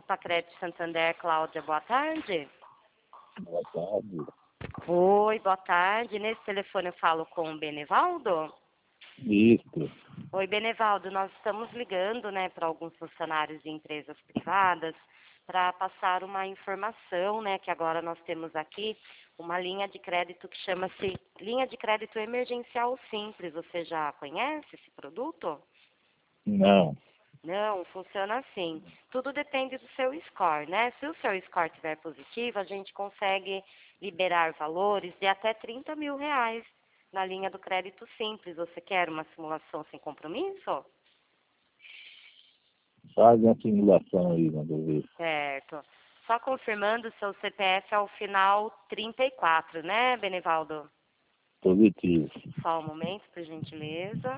Opa, Crédito Santander, Cláudia, boa tarde. Boa tarde. Oi, boa tarde. Nesse telefone eu falo com o Benevaldo? Isso. Oi, Benevaldo, nós estamos ligando, né, para alguns funcionários de empresas privadas para passar uma informação, né, que agora nós temos aqui uma linha de crédito que chama-se Linha de Crédito Emergencial Simples. Você já conhece esse produto? Não. Não, funciona assim. Tudo depende do seu score, né? Se o seu score estiver positivo, a gente consegue liberar valores de até R$ 30.000 na linha do crédito simples. Você quer uma simulação sem compromisso? Faz uma simulação aí, manda eu ver. Certo. Só confirmando, seu CPF é o final 34, né, Benevaldo? Positivo. Só um momento, por gentileza.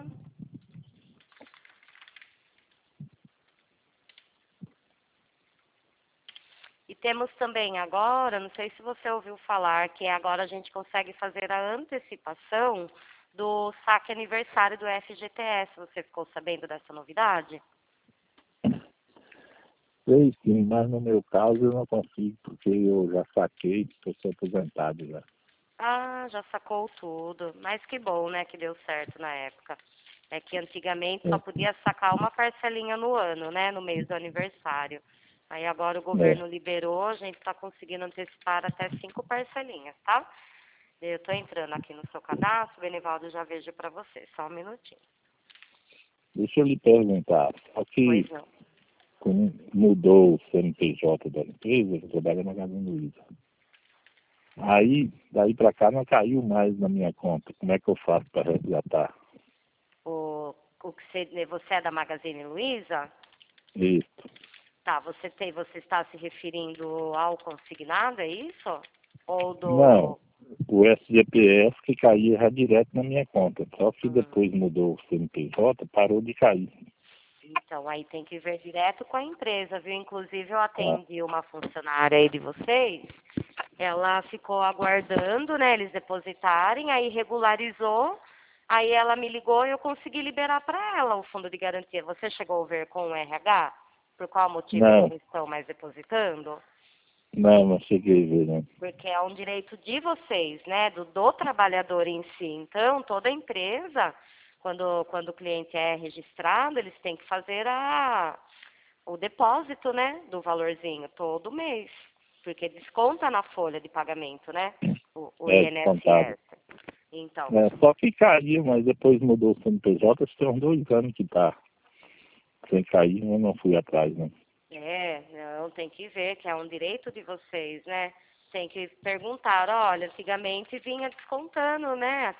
E temos também agora, não sei se você ouviu falar, que agora a gente consegue fazer a antecipação do saque aniversário do FGTS. Você ficou sabendo dessa novidade? Sei sim, mas no meu caso eu não consigo, porque eu já saquei, eu sou aposentado já. Ah, já sacou tudo. Mas que bom, né, que deu certo na época. É que antigamente só podia sacar uma parcelinha no ano, né, no mês do aniversário. Aí agora o governo liberou, a gente está conseguindo antecipar até 5 parcelinhas, tá? Eu estou entrando aqui no seu cadastro, Benivaldo, já vejo para você. Só um minutinho. Deixa eu lhe perguntar, só Pois que não. como mudou o CNPJ da empresa, eu trabalho na Magazine Luiza. Aí, daí pra cá não caiu mais na minha conta. Como é que eu faço para resgatar? O que você é da Magazine Luiza? Isso. Tá, você está se referindo ao consignado, é isso? Ou Não, do... o SGPS que caía já direto na minha conta. Só que Hum, depois mudou o CNPJ, parou de cair. então, aí tem que ver direto com a empresa, viu? Inclusive, eu Ah, atendi uma funcionária aí de vocês, ela ficou aguardando, né, eles depositarem, aí regularizou, aí ela me ligou e eu consegui liberar para ela o fundo de garantia. Você chegou a ver com o RH? Por qual motivo eles não, não estão mais depositando? não cheguei a ver, né? Porque é um direito de vocês, né, do trabalhador em si. Então, toda empresa, quando o cliente é registrado, eles têm que fazer o depósito, né, do valorzinho todo mês, porque desconta na folha de pagamento, né, o É descontado. INSS. Então, É, só que caía, mas depois mudou o CNPJ, acho que tem uns 2 anos que tá sem cair, eu não fui atrás, né? não, tem que ver que é um direito de vocês, né? Tem que perguntar, olha, antigamente vinha descontando, né?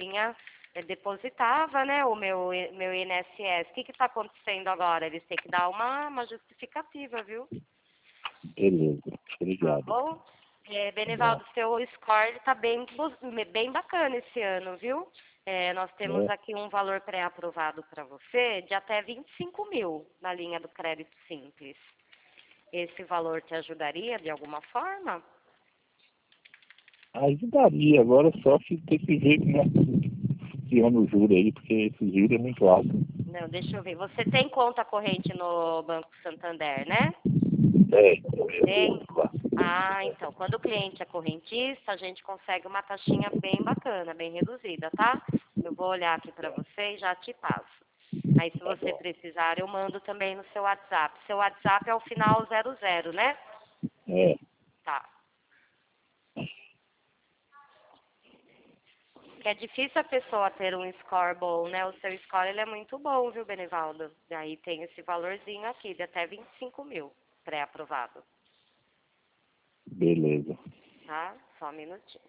Depositava, né, o meu INSS. O que está acontecendo agora? Eles têm que dar uma justificativa, viu? Beleza, Tá obrigado. bom? Benivaldo, seu score está bem bacana esse ano, viu? Nós temos É, aqui um valor pré-aprovado para você de até 25.000 na linha do crédito simples. Esse valor te ajudaria de alguma forma? ajudaria, agora só que tem que ver como é que funciona o juro aí, porque esse juro é muito alto. Não, deixa eu ver. Você tem conta corrente no Banco Santander, né? É, Tem? Ah, então, quando o cliente é correntista, a gente consegue uma taxinha bem bacana, bem reduzida, tá? Eu vou olhar aqui para você e já te passo. Aí, se tá você bom. precisar, eu mando também no seu WhatsApp. Seu WhatsApp é o final 00, né? É, Tá. Que é difícil a pessoa ter um score bom, né? O seu score, ele é muito bom, viu, Benivaldo? Daí tem esse valorzinho aqui, de até 25.000, pré-aprovado, beleza. tá? Só um minutinho.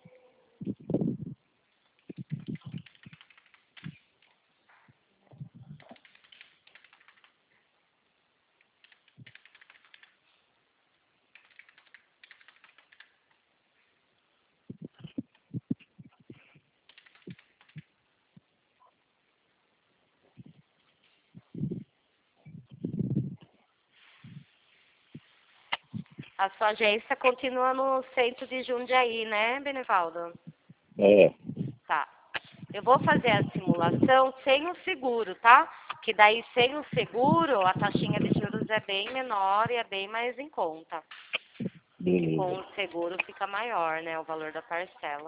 A sua agência continua no centro de Jundiaí, né, Benivaldo? É, Tá. Eu vou fazer a simulação sem o seguro, tá? Que daí sem o seguro a taxinha de juros é bem menor e é bem mais em conta. E com Beleza. o seguro fica maior, né, o valor da parcela.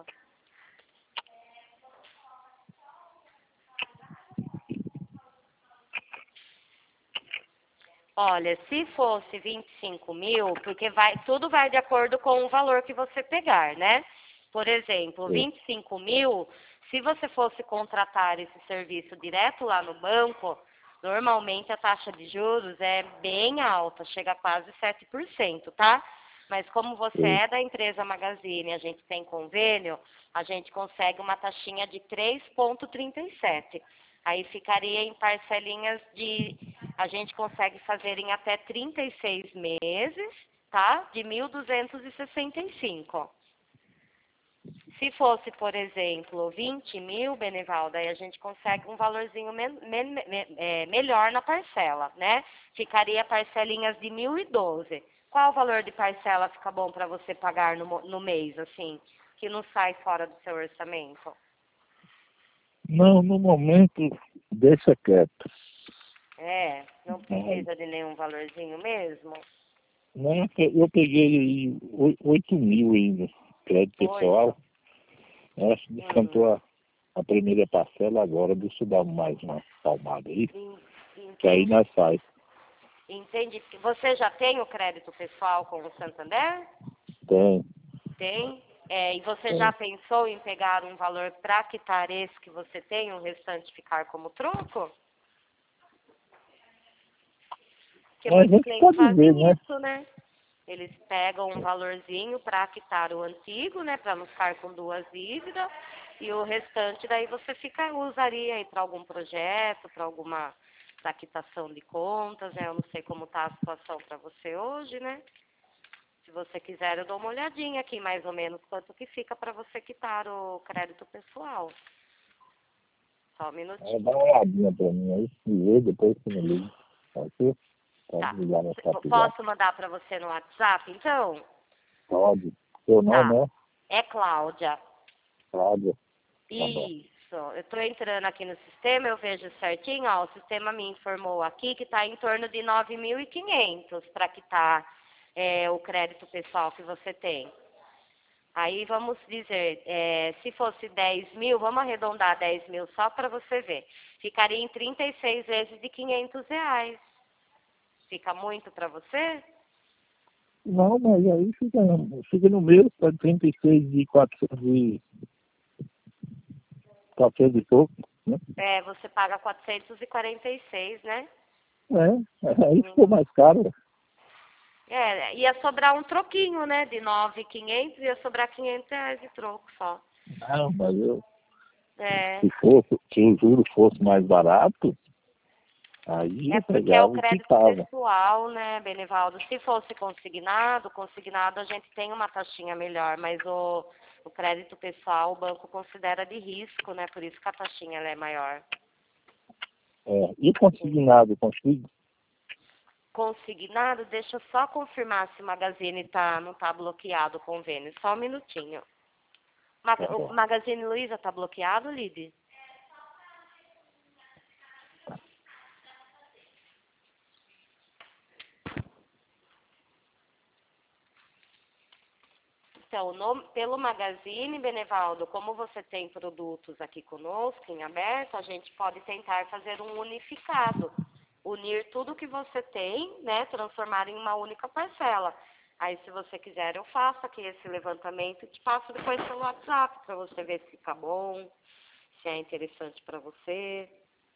Olha, se fosse 25 mil, porque tudo vai de acordo com o valor que você pegar, né? Por exemplo, 25 mil, se você fosse contratar esse serviço direto lá no banco, normalmente a taxa de juros é bem alta, chega a quase 7%, tá? Mas como você é da empresa Magazine, a gente tem convênio, a gente consegue uma taxinha de 3,37. Aí ficaria em parcelinhas a gente consegue fazer em até 36 meses, tá? De 1.265. Se fosse, por exemplo, 20 mil, Benevalda, aí a gente consegue um valorzinho melhor na parcela, né? Ficaria parcelinhas de 1.012. Qual o valor de parcela fica bom para você pagar no mês, assim, que não sai fora do seu orçamento? Não, no momento, deixa quieto. Não precisa de nenhum valorzinho mesmo? Não, eu peguei aí 8 mil ainda, crédito pessoal. Acho que descantou a primeira parcela agora. Deixa eu dar mais uma palmada aí, que aí nós sai. Entendi. Você já tem o crédito pessoal com o Santander? Tem. Tem? E você já pensou em pegar um valor para quitar esse que você tem, o restante ficar como troco? Porque muitos clientes fazem isso, né? Eles pegam um valorzinho para quitar o antigo, né? Para não ficar com duas dívidas. E o restante daí você usaria aí para algum projeto, para quitação de contas, né? Eu não sei como está a situação para você hoje, né? Se você quiser, eu dou uma olhadinha aqui, mais ou menos, quanto que fica para você quitar o crédito pessoal. Só um minutinho. Dá uma olhadinha para mim aí, se vê, depois você me liga. Pode? Tá. Ligar no WhatsApp. Posso mandar para você no WhatsApp, então? Pode. Seu nome É Cláudia. Cláudia. Isso. Eu estou entrando aqui no sistema, eu vejo certinho, ó, o sistema me informou aqui que está em torno de 9.500 para quitar o crédito pessoal que você tem. Aí vamos dizer, se fosse 10 mil, vamos arredondar 10 mil só para você ver. Ficaria em 36 vezes de R$ 500. Fica muito para você? Não, mas aí fica no meu, está 36 de 400 e pouco, né? Você paga 446, né? Aí ficou mais caro. Ia sobrar um troquinho, né? De 9.500, ia sobrar R$ 500 de troco só. Não, mas se o juro fosse mais barato, aí eu porque pegava é o e crédito quitava. pessoal, né, Benivaldo? Se fosse consignado a gente tem uma taxinha melhor, mas o crédito pessoal o banco considera de risco, né? Por isso que a taxinha ela é maior. E consignado, consigo? Consignado, deixa eu só confirmar se o Magazine não tá bloqueado o convênio. Só um minutinho. O Magazine Luiza tá bloqueado, Lide? Então, pelo Magazine, Benevaldo, como você tem produtos aqui conosco em aberto, a gente pode tentar fazer um unificado. Unir tudo que você tem, né, transformar em uma única parcela. Aí, se você quiser, eu faço aqui esse levantamento e te passo depois pelo WhatsApp para você ver se fica bom, se é interessante para você.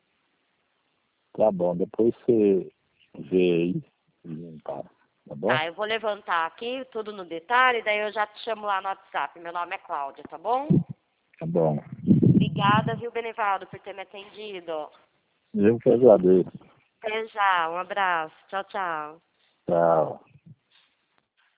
Tá bom, depois você vê aí e tá bom? Tá, eu vou levantar aqui tudo no detalhe, daí eu já te chamo lá no WhatsApp. Meu nome é Cláudia, tá bom? Tá bom. Obrigada, viu, Benivaldo, por ter me atendido. Eu que agradeço. Até já, um abraço. Tchau, tchau. Tchau.